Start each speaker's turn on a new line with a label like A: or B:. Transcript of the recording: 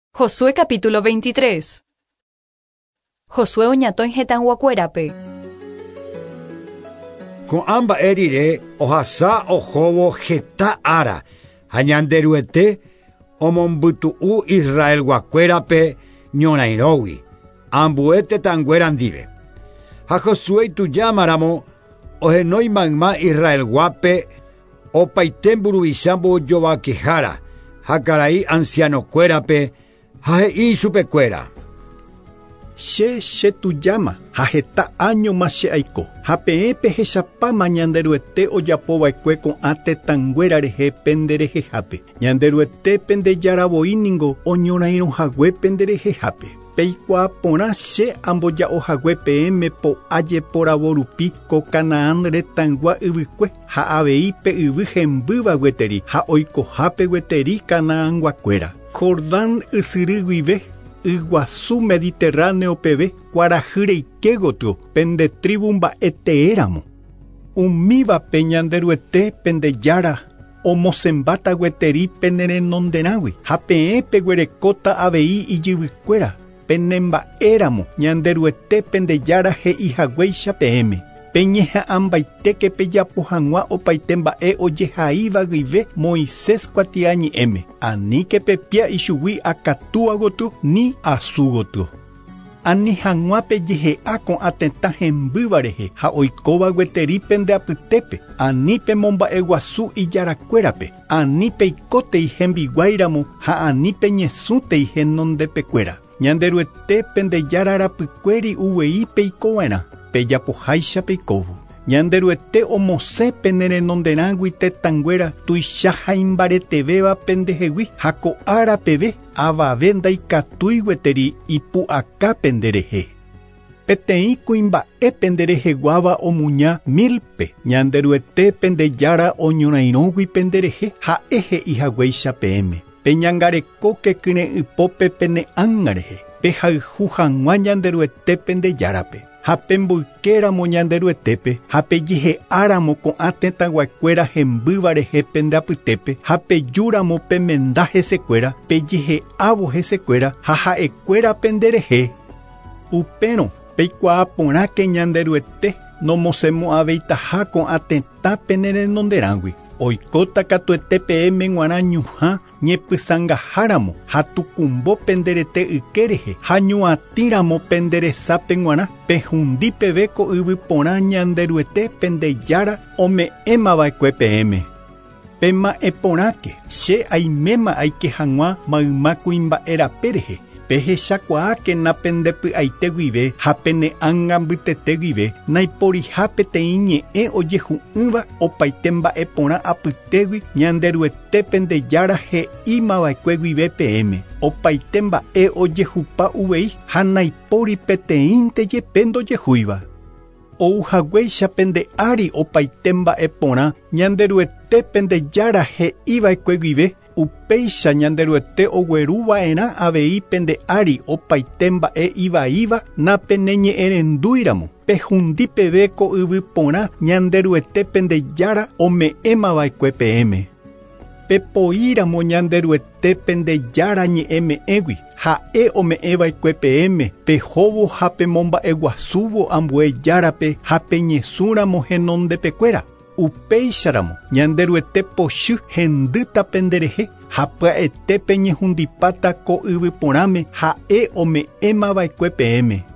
A: Josué capítulo 23. Josué oñatõi hetãnguakuérape.
B: Ko'ãmba rire ohasa ohóvo heta ára ha ñanderuete omombytu'u Israel guakuérape ñorãirógui ambue tetãnguéra ndive. Ha Josué itujámaramo ohenói mayma Israel guápe opaite mburuvicha mbojovakehára ha karai ancianokuérape ha he'i chupekuéra:
C: Che tujama ha heta año más che aiko ha peẽpe hechapáma ñanderuete ojapova'ekue ko'ã tetãnguéra rehe penderehehápe. Ñanderuete pendejaravoíningo oñorãirõhague penderehehápe. Peikuaa porã che amboja'ohague peẽme po ajeporavo rupi ko Kanaán retãngua yvykue ha avei pe yvy hembýva gueteri ha oikohápe gueteri Kanaán guakuéra. Jordán ysyry guive iguasu Mediterráneo peve kuarahy reike gotyo pende tribu mba'eteéramo. Umívape ñanderuete pendejára omosẽmbáta gueteri penerenonderãgui ha peẽpe guerekóta avei ijyvykuéra penemba'éramo ñanderuete pendejára he'ihaguéicha peẽme. Peñeha'ãmbaitéke pejapo hag̃ua opaite mba'e ojehaíva guive Moisés kuatiañe'ẽme. Aníke pepia ichugui akatúva gotyo ni asu gotyo. Ani hag̃ua pejehe'a ko'ã tetã hembýva rehe ha oikóva gueteri pendeapytépe. Ani pemomba'e guasu ijarakuérape. Ani peikótei hembiguáiramo ha ani peñesũtei henondepekuéra. Ñanderuete pendejára rapykuéri uvei peikova'erã. Pejapoháicha peikóvo. Ñanderuete omosẽ penerenonderãgui tetãnguéra tuicha ha imbaretevéva pendehegui ha ko'ára peve avave ndaikatúi gueteri ipu'aka penderehe. Peteĩ kuimba'e pendereheguáva omuña Milpe. Ñanderuete pendejára oñorãirõgui penderehe ha'e he'ihaguéicha peẽme. Peñangarekóke kyre'ypópe pene'ãnga rehe. Pehayhu hag̃ua ñanderuete pendejárape. Ha pemboykéramo ñanderuetépe ha pejehe'áramo ko'ã tetãguakuéra hembýva rehe pendeapytépe ha pejúramo pemenda hesekuéra pejehe'ávo hesekuéra ha ha'ekuéra penderehe. Upérõ peikuaa porãke ñanderuete nomosemo'ãveitaha ko'ã tetã penerenonderãgui. Oikóta katuete peẽme g̃uarã ñuhã ñepysãngaháramo ha tukumbo penderete yke rehe ha ñuatĩramo penderesápe g̃uarã pehundi peve ko yvy porã ñanderuete pendejára ome'ẽmava'ekue peẽme. Pema'ẽ porãke che aiméma aike hag̃ua mayma kuimba'erape rehe. Pehechakuaáke napendepy'aite guive ha pene'ãnga mbytete guive naiporiha peteĩ ñe'ẽ ojehu'ỹva opaite mba'e porã apytégui ñanderuete pendejára he'ímava'ekue guive peẽme. Opaite mba'e ojehupa uvei ha naipóri peteĩnte jepe ndojehúiva. Ouhaguéicha pende'ári opaite mba'e porã ñanderuete pendejára he'íva'ekue guive. Upéicha ñanderuete ogueruva'erã avei pende'ári opaite mba'e ivaíva napeneñe'ẽrendúiramo. Pehundi peve ko yvy porã ñanderuete pendejára ome'ẽmava'ekue peẽme. Pepoíramo ñanderuete pendejára ñe'ẽme'ẽgui ha'e ome'ẽva'ekue peẽme. Pehóvo ha pemomba'e guasúvo ambue járape ha peñesũramo henondepekuéra. Upéicharamo ñanderuete pochy hendýta penderehe ha pya'ete peñehundipáta ko yvy porãme ha'e ome'ẽmava'ekue peẽme.